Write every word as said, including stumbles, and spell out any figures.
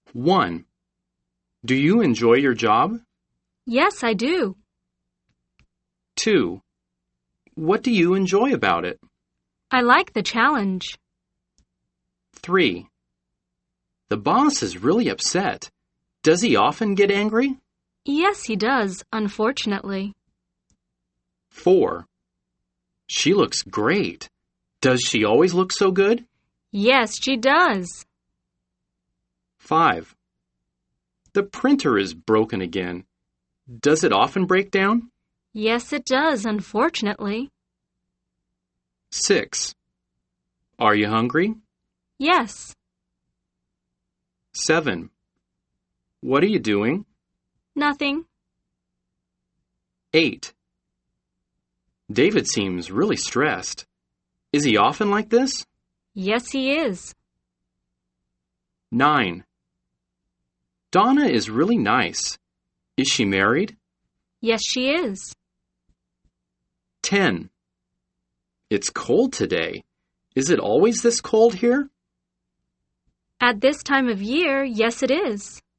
one. Do you enjoy your job? Yes, I do. two. What do you enjoy about it? I like the challenge. three. The boss is really upset. Does he often get angry? Yes, he does, unfortunately. four. She looks great. Does she always look so good? Yes, she does. five. The printer is broken again. Does it often break down? Yes, it does, unfortunately. six. Are you hungry? Yes. seven. What are you doing? Nothing. eight. David seems really stressed. Is he often like this? Yes, he is. nine. Donna is really nice. Is she married? Yes, she is. ten. It's cold today. Is it always this cold here? At this time of year, yes, it is.